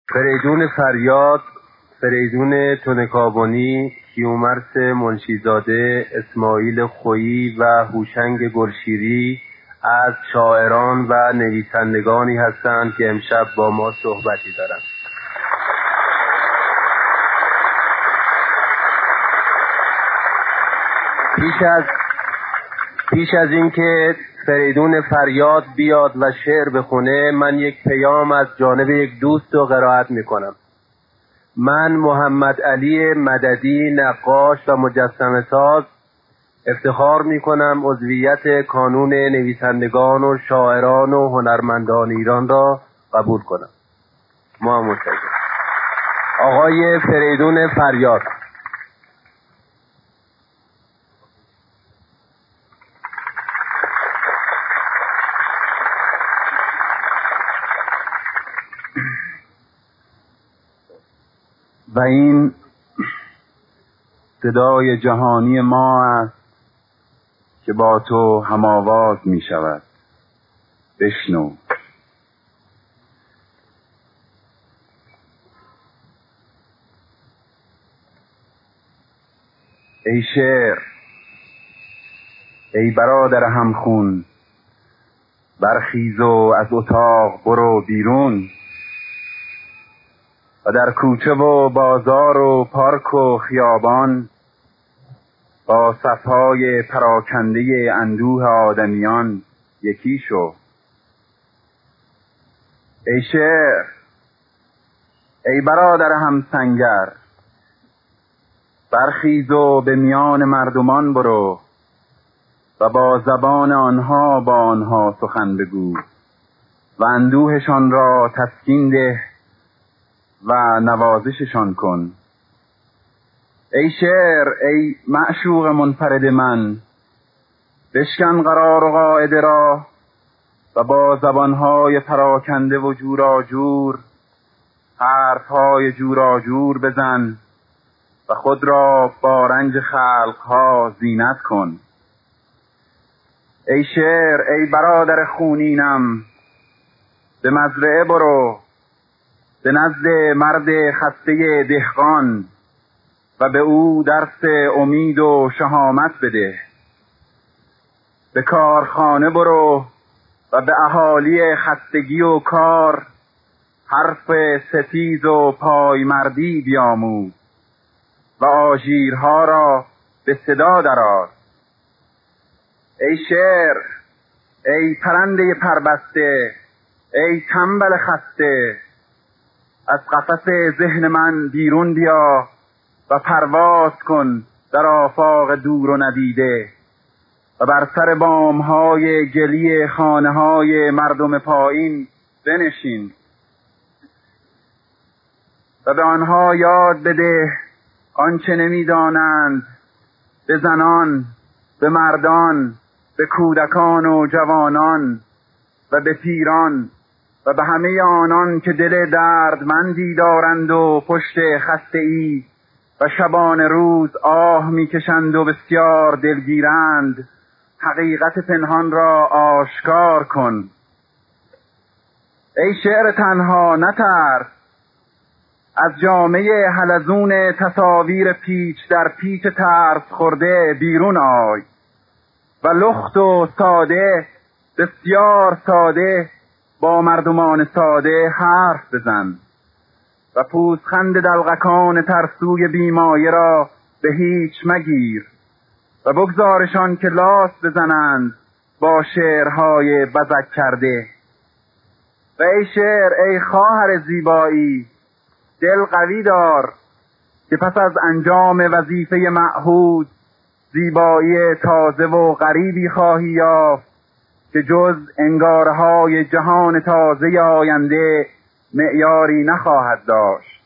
فریدون فریاد، فریدون تنکابنی، کیومرث منشیزاده، اسماعیل خویی و هوشنگ گلشیری از شاعران و نویسندگانی هستند که امشب با ما صحبتی دارند. پیش از اینکه فریدون فریاد بیاد و شعر بخونه، من یک پیام از جانب یک دوست رو قرائت میکنم. من محمد علی مددی، نقاش و مجسمه ساز، افتخار میکنم عضویت کانون نویسندگان و شاعران و هنرمندان ایران را قبول کنم. ما متشکرم. آقای فریدون فریاد. و این صدای جهانی ما است که با تو هم‌آواز می شود. بشنو. ای شعر، ای برادر همخون، برخیز و از اتاق برو بیرون و در کوچه و بازار و پارک و خیابان با صفهای پراکنده اندوه آدمیان یکی شو. ای شعر، ای برادر همسنگر، برخیز و به میان مردمان برو و با زبان آنها با آنها سخن بگو و اندوهشان را تسکین ده و نوازششان کن. ای شعر، ای معشوق منفرد من، بشکن قرار و قاعده را و با زبانهای پراکنده و جوراجور حرفهای جوراجور بزن و خود را با رنج خلقها زینت کن. ای شعر، ای برادر خونینم، به مزرعه برو، به نزد مرد خسته دهقان و به او درس امید و شهامت بده. به کارخانه برو و به اهالی خستگی و کار حرف ستیز و پایمردی بیاموز و آژیرها را به صدا درآر. ای شعر، ای پرنده پربسته، ای تنبل خسته، از قفس ذهن من بیرون بیا و پرواز کن در آفاق دور و ندیده و بر سر بامهای گلی خانه‌های مردم پایین بنشین و به آنها یاد بده آنچه نمی‌دانند، به زنان، به مردان، به کودکان و جوانان و به پیران و به همه آنان که دل دردمندی دارند و پشت خسته‌ای و شبان روز آه میکشند و بسیار دلگیرند، حقیقت پنهان را آشکار کن. ای شعر تنها، نترس، از جامعه حلزون تصاویر پیچ در پیچ ترس خورده بیرون آی و لخت و ساده، بسیار ساده، با مردمان ساده حرف بزن و پوزخند دلغکان ترسوی بیمایه را به هیچ مگیر و بگذارشان که لاس بزنند با شعرهای بزک کرده. و ای شعر، ای خواهر زیبایی، دل قوی دار که پس از انجام وظیفه معهود زیبایی تازه و غریبی خواهی یافت که جز انگارهای جهان تازه آینده معیاری نخواهد داشت.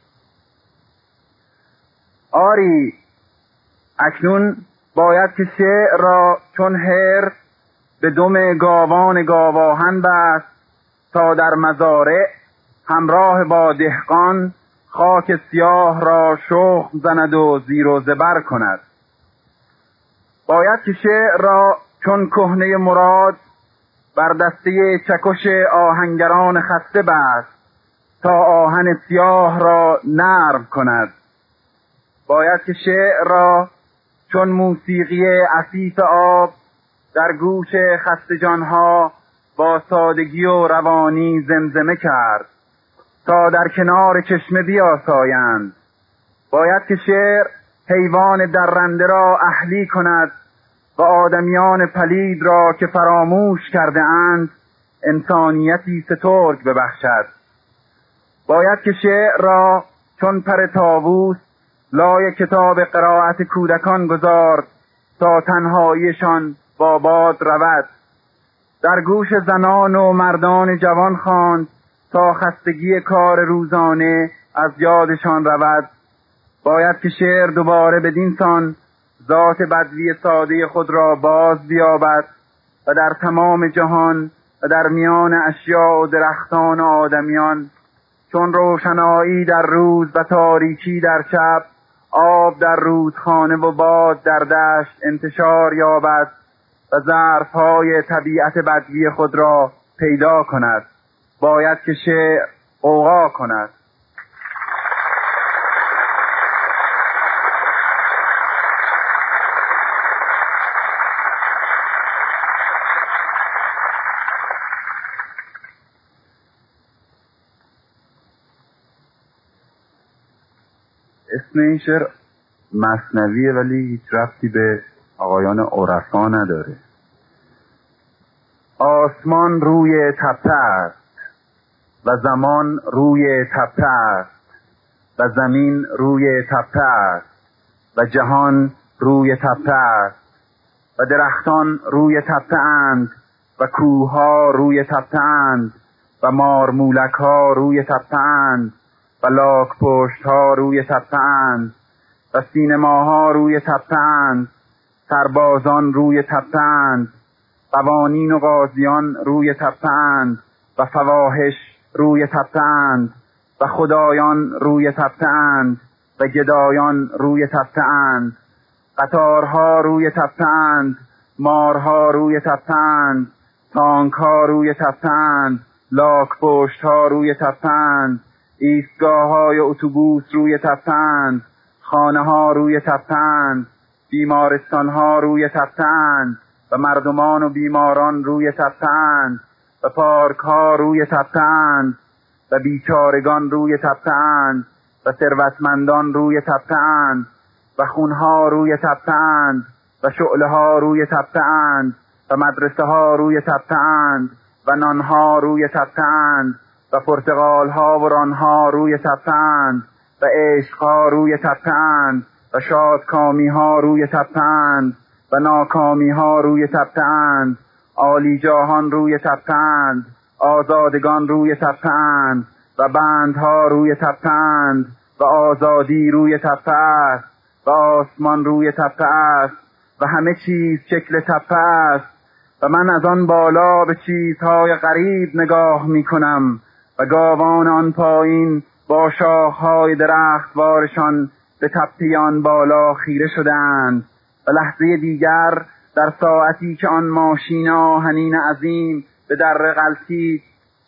آری، اکنون باید که شعر را چون حرف به دم گاوان گاواهن بست تا در مزارع همراه با دهقان خاک سیاه را شخم زند و زیر و زبر کند. باید که شعر را چون کهنه مراد بر دسته چکش آهنگران خسته بست تا آهن سیاه را نرم کند. باید که شعر را چون موسیقی عفیف آب در گوش خسته جانها با سادگی و روانی زمزمه کرد تا در کنار چشمه بیاسایند. باید که شعر حیوان درنده را اهلی کند و آدمیان پلید را که فراموش کرده اند انسانیتی سترگ ببخشد. باید که شعر را چون پر طاووس لای کتاب قرائت کودکان گذارد تا تنهاییشان با باد رود. در گوش زنان و مردان جوان خواند تا خستگی کار روزانه از یادشان رود. باید که شعر دوباره بدین سان ذات بدوی ساده خود را باز بیابد و در تمام جهان و در میان اشیاء و درختان و آدمیان چون روشنایی در روز و تاریکی در شب، آب در رودخانه و باد در دشت انتشار یابد و ظرفهای طبیعت بدوی خود را پیدا کند. باید که شعر غوغا کند. اسم این شعر مثنویه ولی هیچ ربطی به آقایان عرفا نداره. آسمان روی تپه است و زمان روی تپه است و زمین روی تپه است و جهان روی تپه است و درختان روی تپه اند و کوه‌ها روی تپه اند و مارمولک‌ها روی تپه اند و لاک پشت‌ها روی تپه اند و سینماها روی تپه اند، سربازان روی تپه اند، قوانین و قاضیان روی تپه اند و فواحش روی تپه اند و خدایان روی تپه اند و گدایان روی تپه اند، قطارها روی تپه اند، مارها روی تپه اند، تانک‌ها روی تپه اند، لاک پشت‌ها روی تپه اند، ایستگاه‌های اتوبوس روی تپه اند، خانه‌ها روی تپه اند، بیمارستان‌ها روی تپه اند و مردمان و بیماران روی تپه اند و پارک‌ها روی تپه اند و بیچارگان روی تپه اند و ثروتمندان روی تپه اند و خون‌ها روی تپه اند و شعله‌ها روی تپه اند و مدرسه‌ها روی تپه اند و نان‌ها روی تپه اند و پرتقال‌ها و ران‌ها روی تپه اند و عشق‌ها روی تپه اند و شادکامی‌ها روی تپه اند و ناکامی‌ها روی تپه اند، عالیجاهان روی تپه اند، آزادگان روی تپه اند و بندها روی تپه اند و آزادی روی تپه است و آسمان روی تپه است و همه چیز شکل تپه است و من از آن بالا به چیزهای غریب نگاه می‌کنم و گاوان آن پایین با شاخهای درختوارشان به تپه آن بالا خیره شدند و لحظه دیگر در ساعتی که آن ماشین آهنین عظیم به در غلتید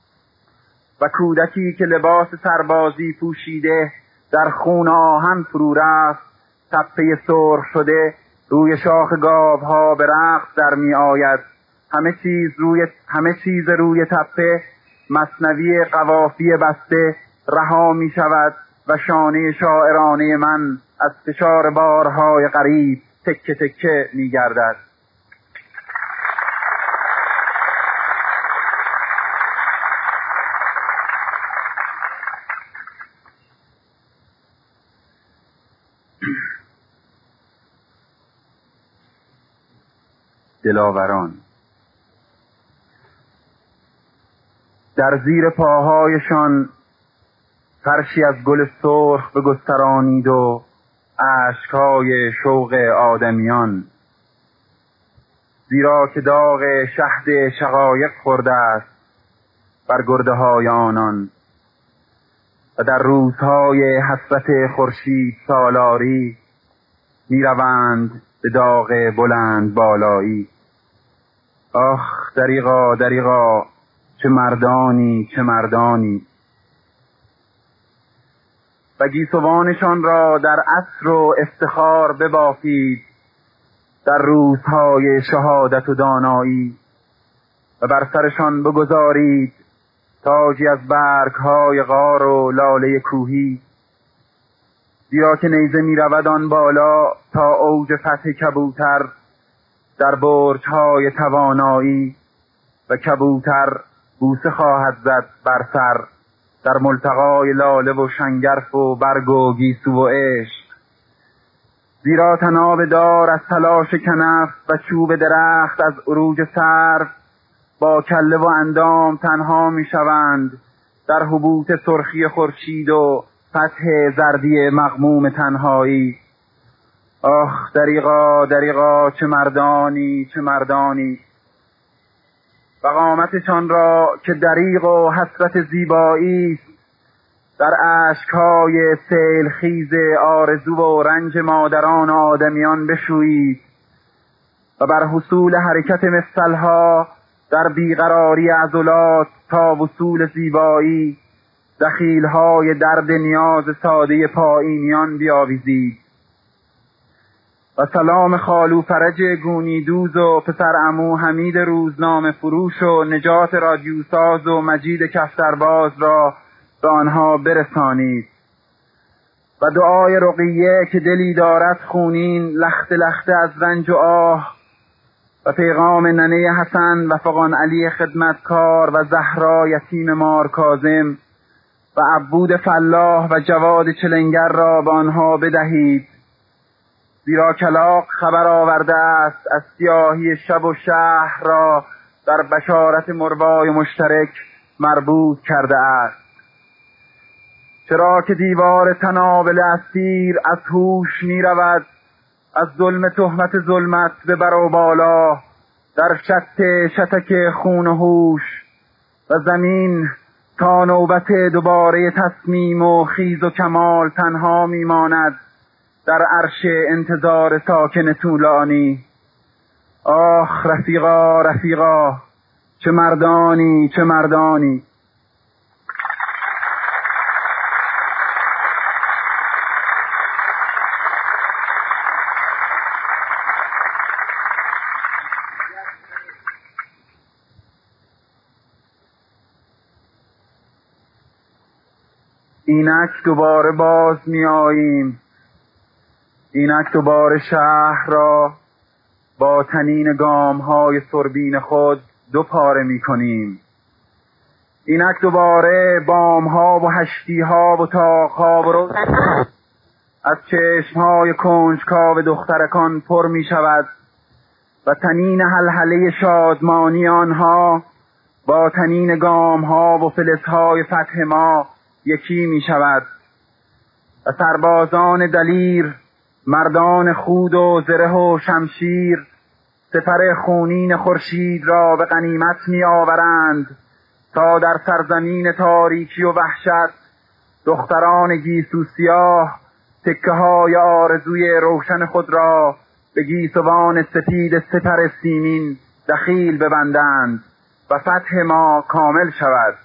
و کودکی که لباس سربازی پوشیده در خون آهن فرو رفت، تپه سرخ شده روی شاخ گاوها به رقص در می آید. همه چیز روی تپه مثنوی قوافی بسته رها می شود و شانه شاعرانه من از فشار بارهای غریب تکه تکه می گردد. دلاوران در زیر پاهایشان فرشی از گل سرخ بگسترانید و اشک‌های شوق آدمیان، زیرا که داغ شهد شقایق خورده است بر گرده‌های آنان و در روزهای حسرت خورشید سالاری می‌روند به داغ بلند بالایی. آخ دریغا دریغا، چه مردانی چه مردانی، و گیسوانشان را در عصر و افتخار ببافید در روزهای شهادت و دانایی و بر سرشان بگذارید تاجی از برگهای غار و لاله کوهی، زیرا که نیزه می رود آن بالا تا اوج فتح کبوتر در برج‌های توانایی و کبوتر بوسه خواهد زد بر سر در ملتقای لاله و شنگرف و برگ و گیسو و عشق. زیرا طناب دار از تلاش کنف و چوب درخت از عروج سرو با کله و اندام تنها می شوند در حبوط سرخی خورشید و فتح زردی مغموم تنهایی. آخ دریغا دریغا چه مردانی چه مردانی، و قامتشان را که دریغ و حسرت زیبایی است در اشکهای سیل خیز آرزو و رنج مادران و آدمیان بشویید و بر حصول حرکت مفصلها در بیقراری عضلات تا وصول زیبایی دخیلهای درد نیاز ساده پایینیان بیاویزید. و سلام خالو فرج گونیدوز و پسر عمو حمید روزنامه فروش و نجات رادیوساز و مجید کفترباز را به آنها برسانید و دعای رقیه که دلی دارد خونین لخته لخته از رنج و آه و پیغام ننه حسن و فقان علی خدمتکار و زهرا یتیم مار کاظم و عبود فلاح و جواد چلنگر را به آنها بدهید، زیرا کلاغ خبر آورده است از سیاهی شب و شهر را در بشارت مروای مشترک مربوط کرده است. چرا که دیوار تنابل اسیر از هوش می رود از ظلم تهمت ظلمت به بر و بالا در شتک خون و هوش و زمین تا نوبت دوباره تصمیم و خیز و کمال تنها می ماند در عرش انتظار ساکن طولانی. آخ رفیقا رفیقا چه مردانی چه مردانی. اینک دوباره باز می آییم، اینک دوباره شهر را با تنین گام‌های سربین خود دو پاره می کنیم. اینک دوباره بام‌ها و هشتی‌ها و تاق‌ها و از چشم‌های کنجکاو دخترکان پر می شود و تنین هلهله شادمانی آنها با تنین گام‌ها و فلزهای فتح ما یکی می شود و سربازان دلیر، مردان خود و زره و شمشیر سپر خونین خورشید را به غنیمت می آورند تا در سرزمین تاریکی و وحشت دختران گیسو سیاه تکه های آرزوی روشن خود را به گیسوان سپید سپر سیمین دخیل ببندند و فتح ما کامل شود.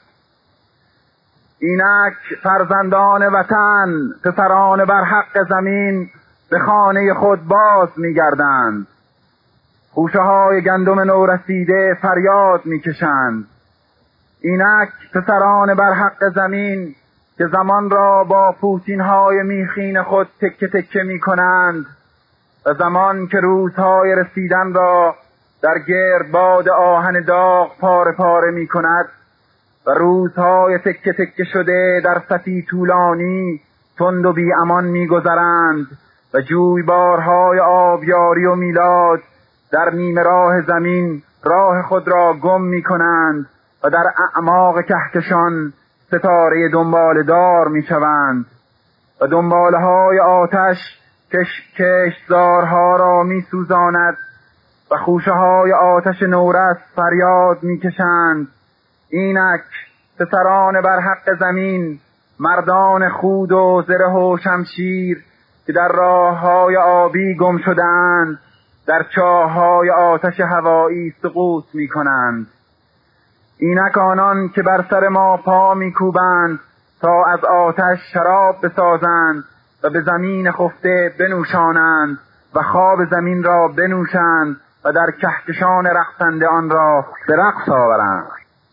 اینک فرزندان وطن، پسران بر حق زمین به خانه خود باز می‌گردند. خوشه‌های گندم نورسیده فریاد می‌کشند. اینک پسران بر حق زمین که زمان را با پوتین‌های میخین خود تکه تکه می‌کنند و زمان که روزهای رسیدن را در گردباد آهن داغ پاره پاره می‌کند و روزهای تکه تکه شده در سطحی طولانی تند و بی امان می‌گذرند و جویبارهای آبیاری و میلاد در نیمه راه زمین راه خود را گم می‌کنند و در اعماق کهکشان ستاره دنبالدار می‌شوند و دنباله‌های آتش کشتزارها را می‌سوزاند و خوشه‌های آتش نورس فریاد می‌کشند. اینک پسران بر حق زمین، مردان خود و زره و شمشیر که در راه‌های آبی گم شدند در چاه‌های آتش هوایی سقوط می‌کنند. اینک آنان که بر سر ما پا می‌کوبند تا از آتش شراب بسازند و به زمین خفته بنوشانند و خواب زمین را بنوشند و در کهکشان رقصنده آن را به رقص آورند.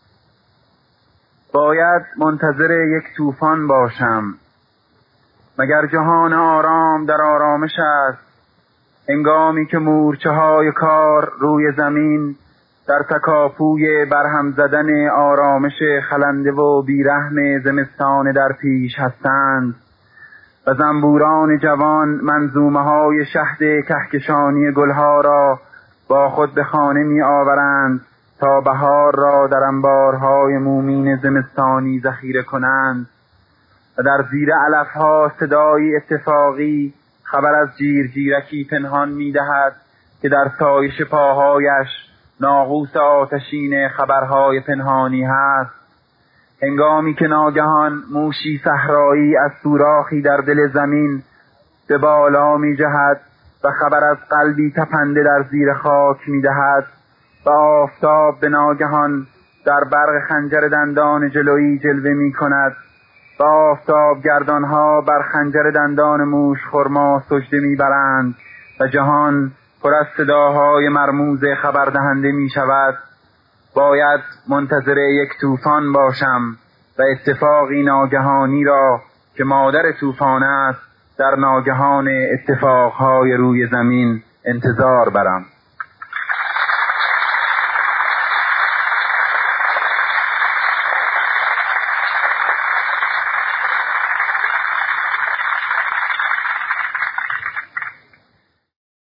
باید منتظر یک طوفان باشم، مگر جهان آرام در آرامش است، هنگامی که مورچه های کار روی زمین در تکاپوی برهم زدن آرامش خلنده و بیرحم زمستان در پیش هستند و زنبوران جوان منظومه های شهد کهکشانی گلها را با خود به خانه می آورند تا بهار را در انبارهای مومین زمستانی ذخیره کنند و در زیر علفها صدای اتفاقی خبر از جیرجیرکی پنهان می دهد که در سایش پاهایش ناقوس آتشین خبرهای پنهانی هست. هنگامی که ناگهان موشی صحرایی از سوراخی در دل زمین به بالا می جهد و خبر از قلبی تپنده در زیر خاک می دهد و آفتاب به ناگهان در برق خنجر دندان جلویی جلوه می کند و آفتاب گردانها بر خنجر دندان موش خرما سجده می برند و جهان پر از صداهای مرموز خبردهنده می شود. باید منتظر یک طوفان باشم و اتفاقی ناگهانی را که مادر طوفان است در ناگهان اتفاقهای روی زمین انتظار برم.